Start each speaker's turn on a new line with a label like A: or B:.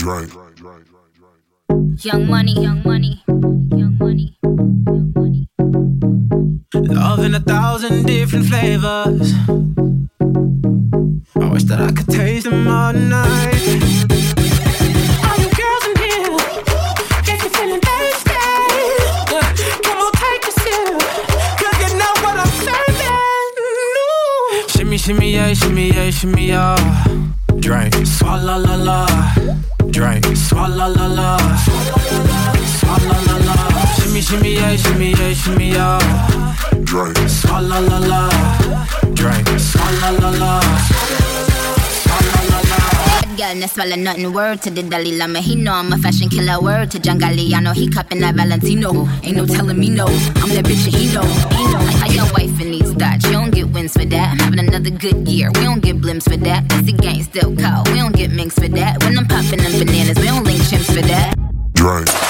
A: Drink.
B: Young money, young money, young money, young money.
C: Love in 1,000 different flavors. I wish that I could taste them all night. All you girls in here, get you feeling thirsty. Come on, take a sip, 'cause you know what I'm serving. No. Shimmy, shimmy, yeah, shimmy, yeah, shimmy, yeah. Drink, swalla la la. Drink, swalla la la. Swalla la la. Shimmy, shimmy, yeah, shimmy, yeah, shimmy, yeah.
A: Drink.
C: Swalla la la. Drink, swalla la la.
B: Girl, no swallow nothing. Word to the Dalai Lama. He know I'm a fashion killer. Word to John Galliano. He cupping that Valentino. Ain't no telling me no. I'm that bitch and he know. How your wife in these thoughts? You don't get wins for that. I'm having another good year. We don't get blimps for that. Cause the gang still cold. We don't get minks for that. When I'm popping them bananas, we don't link chimps for that.
A: Drink.